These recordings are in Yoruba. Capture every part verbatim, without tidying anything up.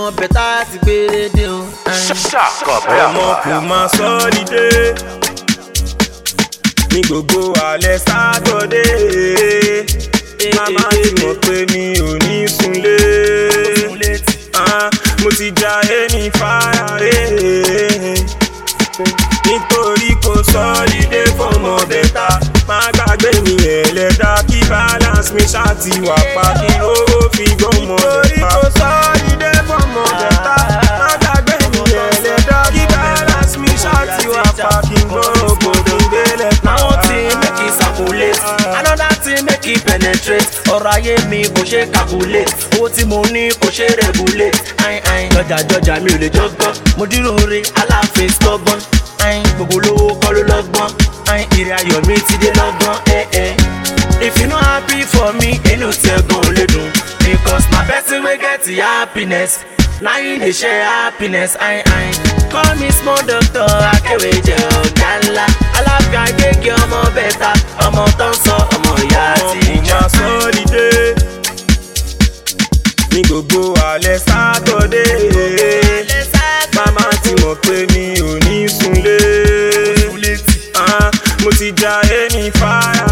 bẹ̀tà ti gbére dé o. ọmọ kò máa sọ́ọ́lídé ní gbogbo alẹ́ sátọ̀dé màmá ti mọ̀ pé mi ò ní súnlé mo ti ja ẹni fáyà nítorí kò sọ́ọ́lídé fọmọ bẹ̀tà má gbàgbé mi ẹlẹ́dá kí balance mi ṣáàtì wà pa kí owó fi gbọ́mọ bẹ̀tà. nítorí kò sọ́ọ́lídé fọmọ bẹ̀tà má gbàgbé mi ẹlẹ́dá kí balance mi ṣáàtì wà pa kí gbọ́mọ bẹ̀tà. Now thing make it circulate, another thing make it penetrate. Ọ̀rọ̀ ayé mi kò ṣe calculate, owó tí mo ní kò ṣe regulate. Jọjà jọjà mi ò lè jọgbọ́n, mo dúró re aláàfin stubborn. Gbogbo lówó kọ́ ló lọ́gbọ́n, ìrìn ayọ̀ mi ti dé lọ́gbọ́n. If you no happy for me, inú tí ẹ̀gbọ́n ò lè dùn. Because na person wey get the happiness, na him dey share happiness. Call me small doctor, akéwé jẹ ọ̀gá ńlá. Alága gègé ọmọ bẹ̀tà, ọmọ tó ń sọ ọmọ ìyá àti ìjà. ọmọ sọ́ọ́lídé ní gbogbo alẹ́ sátọ̀dé màmá ti mọ̀ pé mi ò ní súnlé mo ti ja ẹni fáyà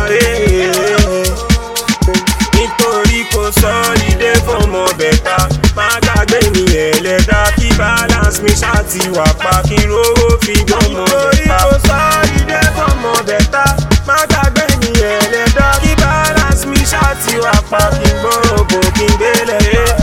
nítorí kò sọ́ọ́lídé fọmọ bẹ̀tà má gbàgbé mi ẹlẹ́dá kí balance mi ṣáàtì wà pa kí rówó fi gbọ́mọ bẹ̀tà. nítorí kò sọ́ọ́lídé fọmọ bẹ̀tà má gbàgbé mi ẹlẹ́dá kí balance mi ṣáàtì wà pa kí gbọ́mọ bò kí gbélé.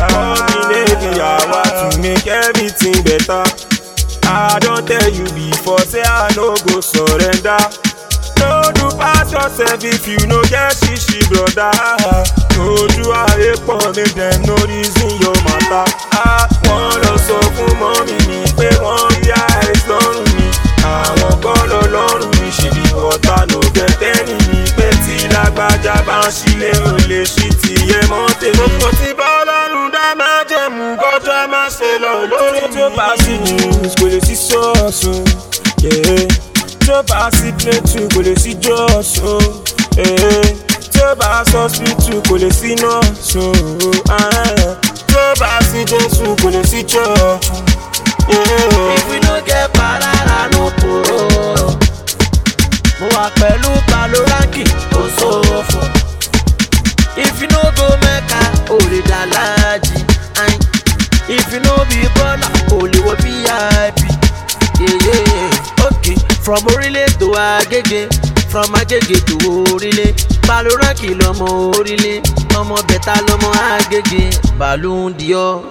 to make everything better. I don't tell you before, say I no go surrender. No do pass yourself if you no get shishi, brother. No do I pon make them no reason your matter. I wanna so fún mommy mi pé wọ́n rí eyes lọ́rùn mi. Àwọn kọ́lọ̀ lọ́rùn mi ṣì bí water no get any mi. Pé tí lágbájá bá ń ṣílé ò lè ṣí ti yẹ mọ́ tèmi. Mo ti bá ọlọ́run dá máa jẹ̀mú kọjá máa ṣe lọ lórí tó bá sí news kò lè sí sọ́ọ̀sù. Tó bá sí plẹ̀tù kò lè sí jọ́ọ̀sù. Tó bá sọ́sìtù kò lè sí nọ́ọ̀sù. Tó bá sí Jésù kò lè sí chọ́ọ̀chù. If we no get parara no poro. Mo wà pẹ̀lú Baloranki kò sófo. If you no go Mecca, o lè dàlájì. If you no be baller, o lè wọ V I P. Yeah, yeah. Okay, from Orílẹ̀ to Agége, from Agége to Orílẹ̀. Baloranki lọmọ Orílẹ̀, ọmọ bẹ̀tà lọmọ Agége. Balloon Dior.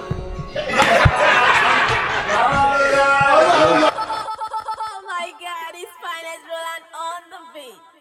Oh my God, it's Finest Roland on the beat.